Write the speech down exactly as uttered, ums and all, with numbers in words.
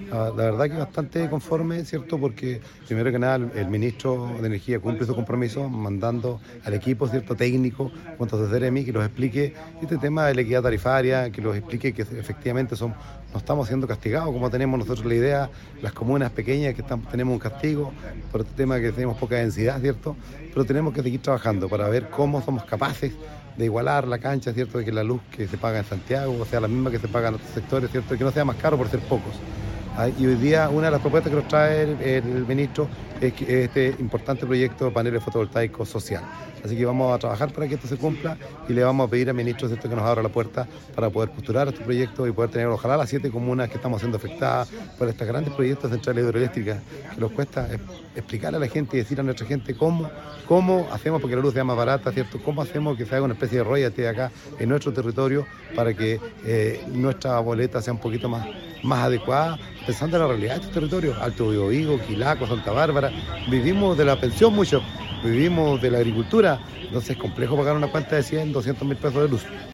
La, la verdad que bastante conforme, ¿cierto? Porque primero que nada el, el ministro de Energía cumple su compromiso mandando al equipo, ¿cierto? Técnico, junto a Ceremi, que los explique este tema de la equidad tarifaria, que los explique que efectivamente son, no estamos siendo castigados como tenemos nosotros la idea, las comunas pequeñas que están, tenemos un castigo por este tema que tenemos poca densidad, ¿cierto? Pero tenemos que seguir trabajando para ver cómo somos capaces de igualar la cancha, ¿cierto? De que la luz que se paga en Santiago sea la misma que se paga en otros sectores, ¿cierto? Y que no sea más caro por ser pocos. Ah, y hoy día una de las propuestas que nos trae el, el ministro es que este importante proyecto de paneles fotovoltaicos social. Así que vamos a trabajar para que esto se cumpla y le vamos a pedir al ministro, ¿cierto?, que nos abra la puerta para poder postular este proyecto y poder tener ojalá las siete comunas que estamos siendo afectadas por estos grandes proyectos de centrales hidroeléctricas que nos cuesta explicarle a la gente y decir a nuestra gente cómo, cómo hacemos porque la luz sea más barata, ¿cierto? Cómo hacemos que se haga una especie de royalty acá en nuestro territorio para que eh, nuestra boleta sea un poquito más, más adecuada, pensando en la realidad de este territorio, Alto Biobío, Quilaco, Santa Bárbara. Vivimos de la pensión mucho, vivimos de la agricultura, entonces es complejo pagar una cuenta de cien, doscientos mil pesos de luz.